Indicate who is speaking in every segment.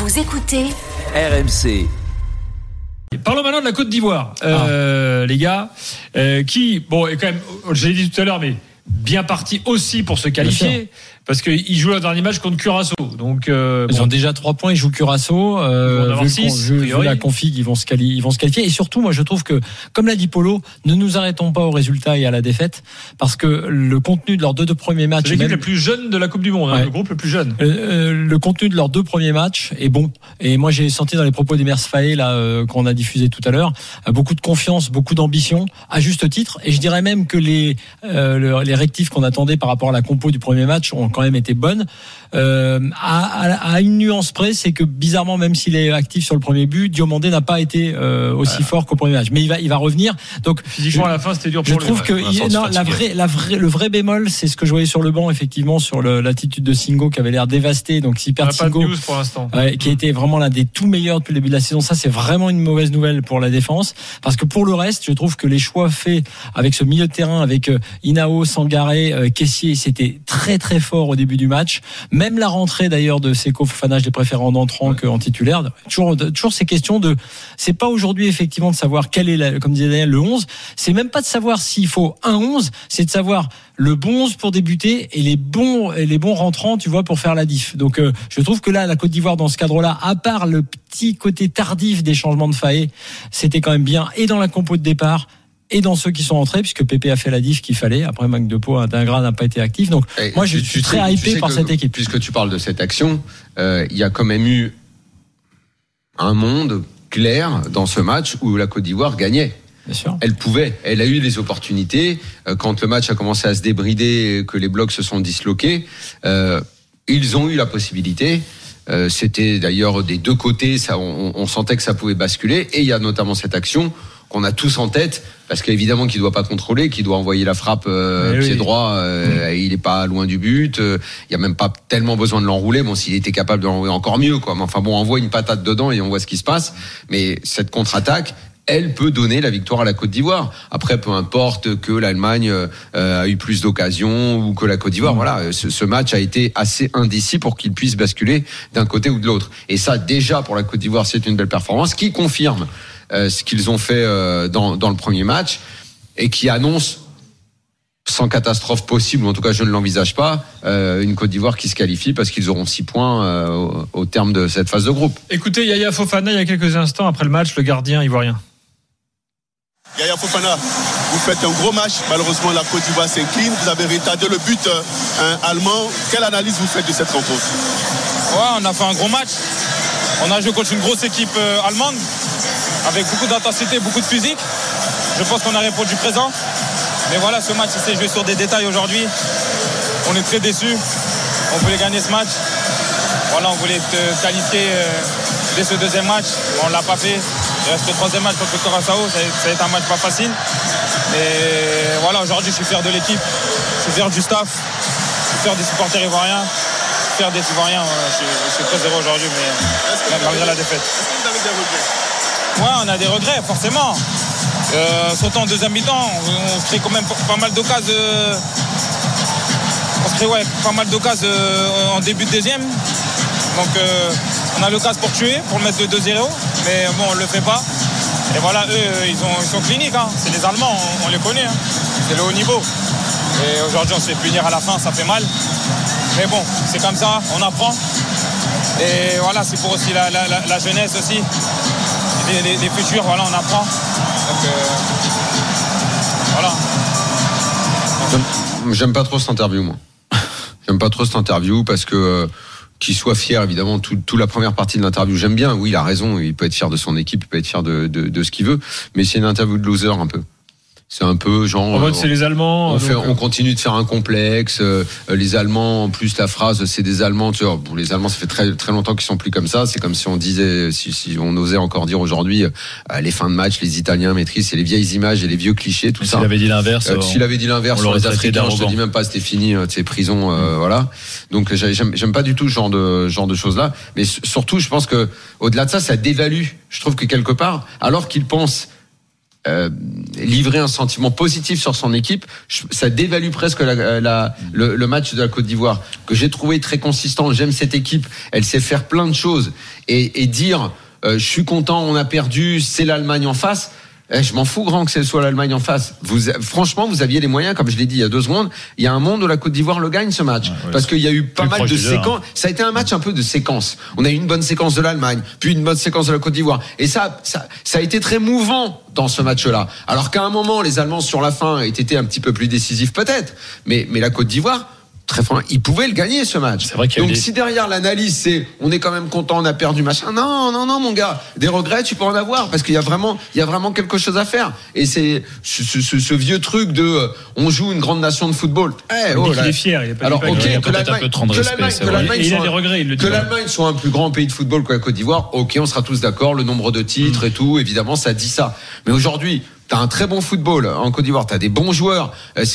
Speaker 1: Vous écoutez
Speaker 2: RMC.
Speaker 3: Parlons maintenant de la Côte d'Ivoire, les gars, qui, bon, est quand même, je l'ai dit tout à l'heure, mais bien parti aussi pour se qualifier. Parce qu'ils jouent leur dernier match contre Curaçao. Donc,
Speaker 4: ils ont déjà 3 points, ils jouent Curaçao. Vu la config, ils vont se qualifier. Et surtout, moi, je trouve que, comme l'a dit Polo, ne nous arrêtons pas au résultat et à la défaite. Parce que le contenu de leurs deux premiers matchs.
Speaker 3: C'est l'équipe la plus jeune de la Coupe du Monde, le groupe le plus jeune.
Speaker 4: Le contenu de leurs 2 premiers matchs est bon. Et moi, j'ai senti dans les propos d'Emers Faé, là, qu'on a diffusé tout à l'heure, beaucoup de confiance, beaucoup d'ambition, à juste titre. Et je dirais même que les rectifs qu'on attendait par rapport à la compo du premier match ont quand même été bonne. À une nuance près, c'est que bizarrement, même s'il est actif sur le premier but, Diomandé n'a pas été aussi fort qu'au premier match. Mais il va revenir. Donc
Speaker 3: physiquement à la fin, c'était dur pour lui.
Speaker 4: Je trouve que le vrai bémol, c'est ce que je voyais sur le banc, effectivement, sur l'attitude de Singo qui avait l'air dévasté. Donc s'il perd Singo,
Speaker 3: pas de news pour l'instant.
Speaker 4: Qui était vraiment l'un des tout meilleurs depuis le début de la saison. Ça, c'est vraiment une mauvaise nouvelle pour la défense, parce que pour le reste, je trouve que les choix faits avec ce milieu de terrain, avec Inao, Sangaré, Kessié, c'était très très fort au début du match. Même la rentrée d'ailleurs de Seko Fofana, je les préfère en entrant qu'en titulaire. Toujours ces questions de, c'est pas aujourd'hui effectivement de savoir quel est, comme disait Daniel, le 11. C'est même pas de savoir s'il faut un 11, c'est de savoir le bon 11 pour débuter et les bons rentrants, tu vois, pour faire la diff. Donc je trouve que là, la Côte d'Ivoire dans ce cadre-là, à part le petit côté tardif des changements de Faé, c'était quand même bien, et dans la compo de départ et dans ceux qui sont entrés, puisque Pépé a fait la diff qu'il fallait. Après, Magdepo d'Ingra n'a pas été actif. Donc moi, je suis très hypé par cette équipe.
Speaker 5: Puisque tu parles de cette action, il y a quand même eu un monde clair dans ce match où la Côte d'Ivoire gagnait.
Speaker 4: Bien sûr.
Speaker 5: Elle a eu les opportunités. Quand le match a commencé à se débrider, que les blocs se sont disloqués, ils ont eu la possibilité. C'était d'ailleurs des deux côtés, on sentait que ça pouvait basculer. Et il y a notamment cette action qu'on a tous en tête, parce qu'évidemment qu'il doit pas contrôler, qu'il doit envoyer la frappe pied droit, il est pas loin du but, il y a même pas tellement besoin de l'enrouler. Bon, s'il était capable de l'enrouler, encore mieux, quoi. Mais enfin bon, on envoie une patate dedans et on voit ce qui se passe. Mais cette contre-attaque, elle peut donner la victoire à la Côte d'Ivoire. Après, peu importe que l'Allemagne a eu plus d'occasions ou que la Côte d'Ivoire, voilà, ce match a été assez indécis pour qu'il puisse basculer d'un côté ou de l'autre. Et ça, déjà, pour la Côte d'Ivoire, c'est une belle performance qui confirme ce qu'ils ont fait dans le premier match et qui annonce, sans catastrophe possible, ou en tout cas je ne l'envisage pas, une Côte d'Ivoire qui se qualifie parce qu'ils auront 6 points au terme de cette phase de groupe.
Speaker 3: Écoutez Yaya Fofana il y a quelques instants après le match, le gardien ivoirien.
Speaker 6: Yaya Fofana, vous faites un gros match. Malheureusement, la Côte d'Ivoire s'incline. Vous avez retardé le but allemand. Quelle analyse vous faites de cette rencontre ?
Speaker 7: Ouais, on a fait un gros match. On a joué contre une grosse équipe allemande avec beaucoup d'intensité, beaucoup de physique. Je pense qu'on a répondu présent. Mais voilà, ce match, il s'est joué sur des détails aujourd'hui. On est très déçus. On voulait gagner ce match. Voilà, on voulait qualifier dès ce deuxième match. On ne l'a pas fait. Il reste le troisième match contre Curaçao. Ça a été un match pas facile. Mais voilà, aujourd'hui, je suis fier de l'équipe. Je suis fier du staff. Je suis fier des supporters ivoiriens. Je suis fier des Ivoiriens. Je suis très heureux aujourd'hui, mais malgré la défaite.
Speaker 6: Est-ce que vous avez des regrets ?
Speaker 7: Ouais, on a des regrets, forcément. Surtout en deuxième mi-temps, on se crée quand même pas mal d'occasions. Pas mal d'occasions en début de deuxième. Donc on a l'occasion pour tuer, pour mettre le 2-0, mais bon, on le fait pas. Et voilà, eux, ils sont cliniques, hein. C'est les Allemands, on les connaît, hein. C'est le haut niveau. Et aujourd'hui, on se fait punir à la fin, ça fait mal. Mais bon, c'est comme ça, on apprend. Et voilà, c'est pour aussi la jeunesse aussi. Les futurs, voilà, on apprend. Donc voilà.
Speaker 5: J'aime pas trop cette interview, moi. J'aime pas trop cette interview parce que qu'il soit fier, évidemment, toute la première partie de l'interview, j'aime bien. Oui, il a raison, il peut être fier de son équipe, il peut être fier de ce qu'il veut, mais c'est une interview de loser un peu. C'est un peu genre.
Speaker 3: En mode, c'est les Allemands.
Speaker 5: On continue de faire un complexe. Les Allemands, en plus, la phrase, c'est des Allemands. Tu vois, pour les Allemands, ça fait très très longtemps qu'ils sont plus comme ça. C'est comme si on disait, si on osait encore dire aujourd'hui, les fins de match, les Italiens maîtrisent, c'est les vieilles images et les vieux clichés, tout ça.
Speaker 8: S'il avait dit l'inverse,
Speaker 5: s'il avait dit l'inverse sur les Africains, je te dis même pas, c'était fini, c'est prison, voilà. Donc j'aime pas du tout ce genre de choses là. Mais surtout, je pense que au-delà de ça, ça dévalue. Je trouve que quelque part, alors qu'ils pensent livrer un sentiment positif sur son équipe, ça dévalue presque le match de la Côte d'Ivoire, que j'ai trouvé très consistant. J'aime cette équipe, elle sait faire plein de choses, et dire je suis content, on a perdu, c'est l'Allemagne en face. Je m'en fous grand que ce soit l'Allemagne en face. Franchement, vous aviez les moyens, comme je l'ai dit il y a 2 secondes. Il y a un monde où la Côte d'Ivoire le gagne ce match, parce qu'il y a eu pas mal de séquences. Ça a été un match un peu de séquence. On a eu une bonne séquence de l'Allemagne, puis une bonne séquence de la Côte d'Ivoire, et ça a été très mouvant dans ce match-là. Alors qu'à un moment, les Allemands sur la fin étaient un petit peu plus décisifs peut-être, mais la Côte d'Ivoire, très franchement, ils pouvaient le gagner ce match.
Speaker 1: C'est vrai qu'il y a
Speaker 5: Donc si derrière l'analyse c'est on est quand même content, on a perdu machin, non mon gars, des regrets tu peux en avoir, parce qu'il y a vraiment quelque chose à faire. Et c'est ce vieux truc de on joue une grande nation de football.
Speaker 3: Il est fier, il est pas.
Speaker 5: Alors ok, que
Speaker 3: l'Allemagne
Speaker 5: soit un plus grand pays de football que la Côte d'Ivoire, ok, on sera tous d'accord, le nombre de titres et tout, évidemment ça dit ça. Mais aujourd'hui, t'as un très bon football en Côte d'Ivoire, t'as des bons joueurs,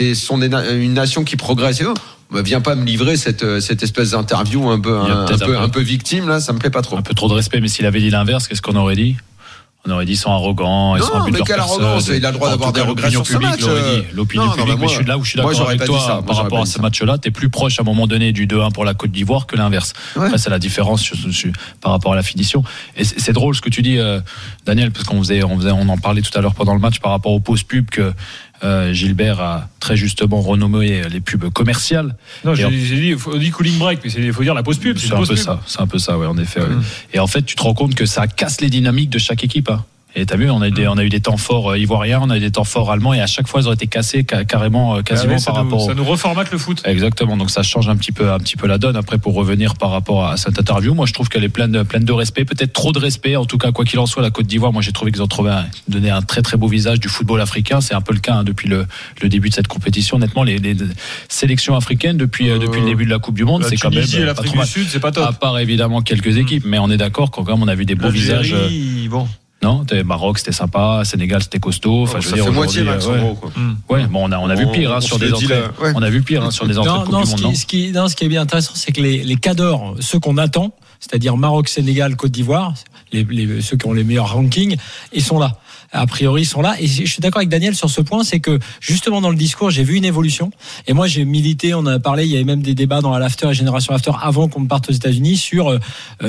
Speaker 5: une nation qui progresse. Viens pas me livrer cette espèce d'interview un peu victime là, ça me plaît pas trop.
Speaker 1: Un peu trop de respect, mais s'il avait dit l'inverse, qu'est-ce qu'on aurait dit? On aurait dit ils sont arrogants, ils sont un but de leur personne.
Speaker 5: Il a le droit d'avoir des regrets sur ce match.
Speaker 1: L'opinion publique, mais je suis d'accord avec toi par rapport à ce match-là. T'es plus proche à un moment donné du 2-1 pour la Côte d'Ivoire que l'inverse. Après, c'est la différence par rapport à la finition. Et c'est drôle ce que tu dis, Daniel, parce qu'on en parlait tout à l'heure pendant le match par rapport aux pauses pub que Gilbert a très justement renommé les pubs commerciales.
Speaker 3: Non, j'ai dit, on dit cooling break, mais il faut dire la pause pub.
Speaker 1: C'est un peu ça, ouais, en effet. Ouais. Et en fait, tu te rends compte que ça casse les dynamiques de chaque équipe. Hein. Et t'as vu, on a eu des temps forts ivoiriens, on a eu des temps forts allemands, et à chaque fois ils ont été cassés quasiment par rapport.
Speaker 3: Ça nous reformate le foot.
Speaker 1: Exactement, donc ça change un petit peu la donne. Après, pour revenir par rapport à cette interview, moi je trouve qu'elle est pleine de respect, peut-être trop de respect. En tout cas, quoi qu'il en soit, la Côte d'Ivoire, moi j'ai trouvé qu'ils ont donné un très très beau visage du football africain. C'est un peu le cas depuis le début de cette compétition. Honnêtement, les sélections africaines depuis le début de la Coupe du Monde, c'est quand même
Speaker 3: l'Afrique du Sud, c'est pas top.
Speaker 1: À part évidemment quelques équipes, mais on est d'accord quand même on a vu des beaux visages.
Speaker 3: Bon.
Speaker 1: Non, Maroc c'était sympa, Sénégal c'était costaud. Enfin,
Speaker 5: je veux dire, moitié max en gros, quoi.
Speaker 1: Ouais, bon, on a vu pire sur des entrées. On a vu pire sur des entrées de Coupe du Monde.
Speaker 4: Ce qui est bien intéressant, c'est que les cadors, ceux qu'on attend, c'est-à-dire Maroc, Sénégal, Côte d'Ivoire, ceux qui ont les meilleurs rankings, ils sont là. A priori, ils sont là. Et je suis d'accord avec Daniel sur ce point, c'est que justement dans le discours, j'ai vu une évolution. Et moi, j'ai milité, on en a parlé, il y avait même des débats dans l'after et Génération After avant qu'on parte aux États-Unis sur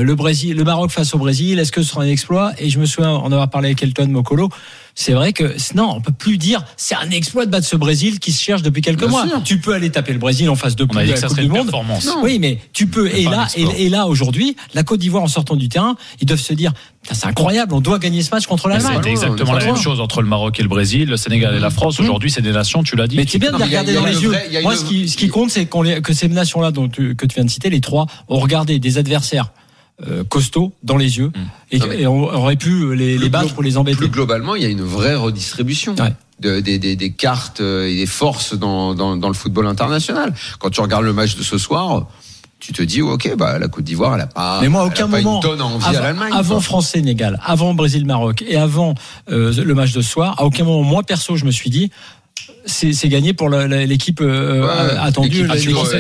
Speaker 4: le Maroc face au Brésil. Est-ce que ce sera un exploit? Et je me souviens en avoir parlé avec Elton Mokolo. C'est vrai que non, on peut plus dire c'est un exploit de battre ce Brésil qui se cherche depuis quelques mois. Sûr. Tu peux aller taper le Brésil en face de
Speaker 1: poules de la Coupe du Monde.
Speaker 4: Oui, mais tu peux. Et là aujourd'hui, la Côte d'Ivoire en sortant du terrain, ils doivent se dire c'est incroyable, on doit gagner ce match contre l'Allemagne.
Speaker 1: C'est exactement la même chose entre le Maroc et le Brésil, le Sénégal et la France. Aujourd'hui, c'est des nations, tu l'as dit.
Speaker 4: Mais c'est bien de les regarder dans les yeux. Moi, ce qui compte, c'est que ces nations-là que tu viens de citer, les trois, ont regardé des adversaires costauds dans les yeux et on aurait pu les battre ou les embêter.
Speaker 5: Plus globalement, il y a une vraie redistribution. Ouais. Des cartes et des forces dans le football international. Quand tu regardes le match de ce soir, tu te dis ok, la Côte d'Ivoire elle a pas.
Speaker 4: Mais moi, à aucun moment,
Speaker 5: une tonne envie à l'Allemagne.
Speaker 4: Avant France-Sénégal, avant Brésil-Maroc et avant le match de ce soir, à aucun moment, moi perso, je me suis dit. C'est gagné pour l'équipe attendue.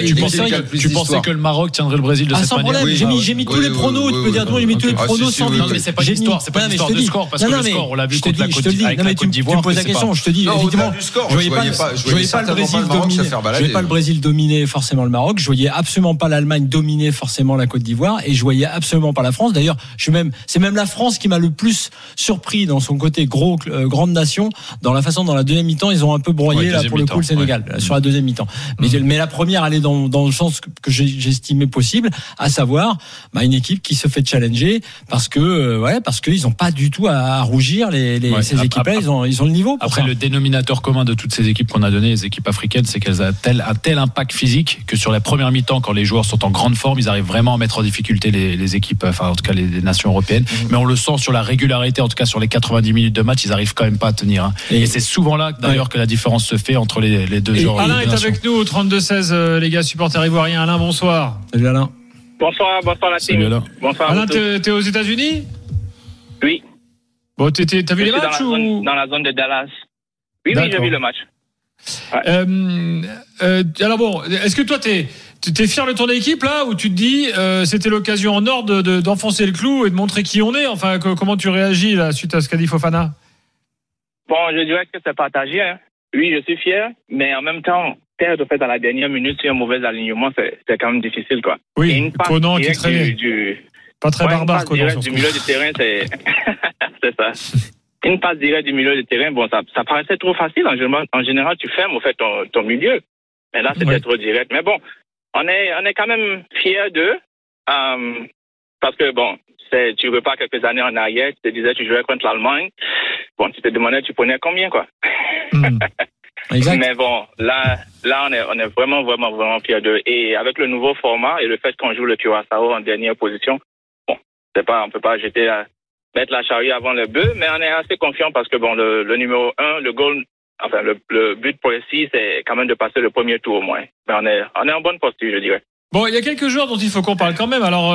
Speaker 1: Tu pensais que le Maroc tiendrait le Brésil de cette manière?
Speaker 4: Sans problème. J'ai mis tous les pronos. Tu peux dire non, j'ai mis tous les pronos sans vite.
Speaker 1: Non, mais c'est pas l'histoire. C'est pas l'histoire de score parce que le score, on l'a vu contre la Côte d'Ivoire.
Speaker 4: Tu me poses la question. Je te dis effectivement. Je voyais pas le Brésil dominer. Je voyais pas le Brésil dominer forcément le Maroc. Je voyais absolument pas l'Allemagne dominer forcément la Côte d'Ivoire et je voyais absolument pas la France. D'ailleurs, c'est même la France qui m'a le plus surpris dans son côté grande nation, dans la façon dans la deuxième mi-temps ils ont un peu broyé là pour le coup le Sénégal sur la deuxième mi-temps. Mais la première allait dans le sens que j'estimais possible, à savoir une équipe qui se fait challenger parce qu'ils n'ont pas du tout à rougir ces équipes-là. Ils ont le niveau.
Speaker 1: Après, le dénominateur commun de toutes ces équipes qu'on a données, les équipes africaines, c'est qu'elles ont un tel impact physique que sur la première mi-temps, quand les joueurs sont en grande forme, ils arrivent vraiment à mettre en difficulté les équipes, enfin en tout cas les nations européennes. Mais on le sent sur la régularité, en tout cas sur les 90 minutes de match, ils arrivent quand même pas à tenir. Et c'est souvent là d'ailleurs que la différence se fait entre les deux genres.
Speaker 3: Alain est avec nous au 32-16, les gars, supporters ivoiriens. Alain, bonsoir.
Speaker 4: Salut Alain.
Speaker 2: Bonsoir la team.
Speaker 1: Salut Alain.
Speaker 2: Bonsoir.
Speaker 3: Alain, t'es aux États-Unis?
Speaker 2: Oui.
Speaker 3: Bon, t'as vu les matchs
Speaker 2: dans la zone de Dallas. Oui, j'ai vu le match.
Speaker 3: Ouais. Alors bon, est-ce que toi t'es fier de ton équipe là, ou tu te dis c'était l'occasion en or d'enfoncer le clou et de montrer qui on est? Enfin, comment tu réagis là suite à ce qu'a dit Fofana?
Speaker 2: Bon, je dirais que c'est partagé. Hein. Oui, je suis fier, mais en même temps, perdre dans la dernière minute sur un mauvais alignement, c'est quand même difficile, quoi.
Speaker 3: Oui, Conan qui traînait. Pas très barbare, Conan.
Speaker 2: Du milieu du terrain, c'est ça. Une passe directe du milieu du terrain, bon, ça paraissait trop facile. En général, tu fermes, au fait, ton milieu. Mais là, c'était trop direct. Mais bon, on est quand même fiers d'eux. Parce que, bon, tu repars quelques années en arrière, tu te disais, tu jouais contre l'Allemagne. Bon, tu te demandais, tu prenais combien, quoi.
Speaker 4: Exact.
Speaker 2: Mais bon, là, on est vraiment, vraiment, vraiment fiers d'eux. Et avec le nouveau format et le fait qu'on joue le Curaçao en dernière position, bon, on peut pas mettre la charrue avant le bœuf, mais on est assez confiant parce que, bon, le numéro 1, le goal, enfin, le but précis, c'est quand même de passer le premier tour au moins. Mais on est en bonne posture, je dirais.
Speaker 3: Bon, il y a quelques joueurs dont il faut qu'on parle quand même. Alors,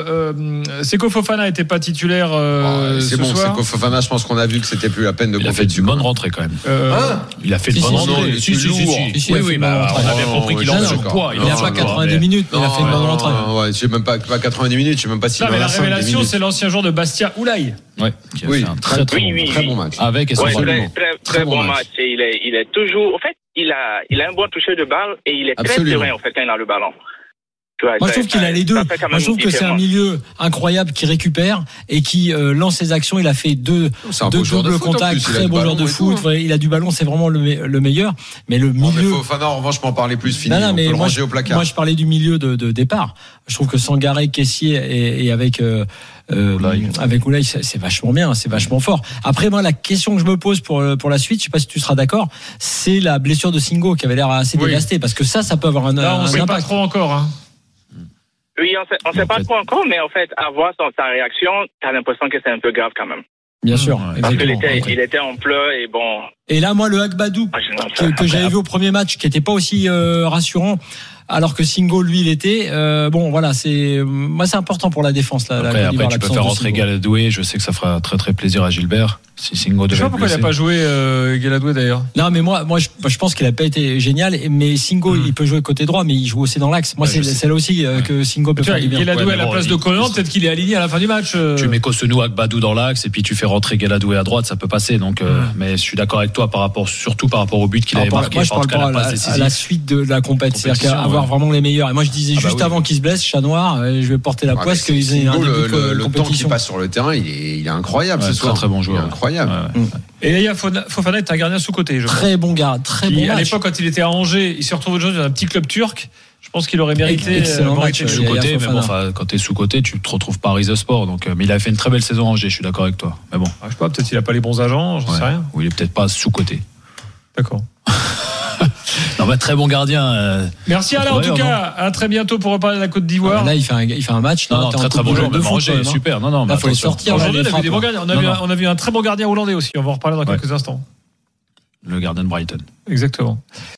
Speaker 3: Seko Fofana n'était pas titulaire
Speaker 5: c'est
Speaker 3: ce
Speaker 5: bon,
Speaker 3: soir.
Speaker 5: Seko Fofana, je pense qu'on a vu que c'était plus la peine de compter.
Speaker 1: Il a fait une bonne rentrée quand même. Il a fait une bonne rentrée.
Speaker 5: Si.
Speaker 1: Oui, on a bien compris qu'il en surpoids.
Speaker 4: Il n'a pas 90 minutes, mais il a fait une bonne rentrée.
Speaker 5: Ouais, j'ai même pas 90 minutes, je sais même pas si.
Speaker 3: Non, mais la révélation, c'est l'ancien joueur de Bastia, Oulaye.
Speaker 1: Ouais, qui a fait un très bon match. Avec et sans
Speaker 2: très bon match. Et il est toujours, en fait, il a un bon toucher de balle et il est très serein, en fait, quand il a le ballon.
Speaker 4: Moi, je trouve qu'il a les deux. Moi, je trouve que c'est un milieu incroyable qui récupère et qui lance ses actions. Il a fait deux doubles contacts, très bon joueur de foot. Il a du ballon, c'est vraiment le meilleur. Mais le milieu.
Speaker 5: Fofana, en revanche, je peux en parler plus. Fini. Non, mais on peut le ranger au placard.
Speaker 4: Moi, je parlais du milieu de départ. Je trouve que Sangaré, Kessié et avec Oulaye, c'est vachement bien, c'est vachement fort. Après, moi, la question que je me pose pour la suite, je sais pas si tu seras d'accord, c'est la blessure de Singo qui avait l'air assez dévastée, parce que ça peut avoir un
Speaker 3: on sait
Speaker 4: impact.
Speaker 3: Pas trop encore, hein.
Speaker 2: Oui, on sait pas trop encore, mais en fait, à voir sa réaction, t'as l'impression que c'est un peu grave quand même.
Speaker 4: Bien sûr.
Speaker 2: Parce qu'il était en pleurs et bon.
Speaker 4: Et là, moi, le Agbadou que j'avais vu au premier match, qui était pas aussi rassurant, alors que Singo, lui, il était. Bon, voilà, c'est important pour la défense.
Speaker 1: Après, tu peux faire rentrer Galadoué. Je sais que ça fera très très plaisir à Gilbert. Si Singo devait.
Speaker 3: Je sais pas pourquoi il n'a pas joué Galadoué d'ailleurs.
Speaker 4: Non, mais moi, je pense qu'il a pas été génial. Mais Singo, il peut jouer côté droit, mais il joue aussi dans l'axe. Moi, c'est là aussi que Singo peut faire du bien.
Speaker 3: Galadoué à la place de Conan, peut-être qu'il est aligné à la fin du match.
Speaker 1: Tu mets Kosenou Agbadou dans l'axe et puis tu fais rentrer Galadoué à droite, ça peut passer. Donc, mais je suis d'accord avec toi surtout par rapport au but qu'il avait marqué.
Speaker 4: Moi, je parle pas à la suite de la compétition, c'est-à-dire avoir vraiment les meilleurs. Et moi, je disais juste avant qu'il se blesse, Chat Noir, je vais porter la poisse qu'ils aient un début de compétition.
Speaker 5: Le temps qu'il passe sur le terrain, il est incroyable ce soir.
Speaker 1: Très bon joueur.
Speaker 5: Incroyable.
Speaker 3: Et là, il y a Fofana est un gardien sous-côté.
Speaker 4: Très bon gars, très bon match.
Speaker 3: À l'époque, quand il était à Angers, il s'est retrouvé aujourd'hui dans un petit club turc. Je pense qu'il aurait mérité.
Speaker 4: Excellent match.
Speaker 1: Sous-côté, mais bon, quand t'es sous-côté, tu te retrouves Paris The Sport. Donc, mais il a fait une très belle saison à Angers. Je suis d'accord avec toi. Mais bon.
Speaker 3: Je sais pas, peut-être qu'il a pas les bons agents. J'en sais rien.
Speaker 1: Ou il est peut-être pas sous-côté.
Speaker 3: D'accord.
Speaker 1: Non, bah, très bon gardien.
Speaker 3: Merci Alain en tout cas. À très bientôt pour reparler de la Côte d'Ivoire.
Speaker 4: Là, il fait un match.
Speaker 1: Non, très bon joueur. Angers, super. Non,
Speaker 4: il faut les sortir.
Speaker 3: Aujourd'hui, on a vu des bons gardiens. On a vu un très bon gardien hollandais aussi. On va en reparler dans quelques instants.
Speaker 1: Le gardien de Brighton.
Speaker 3: Exactement.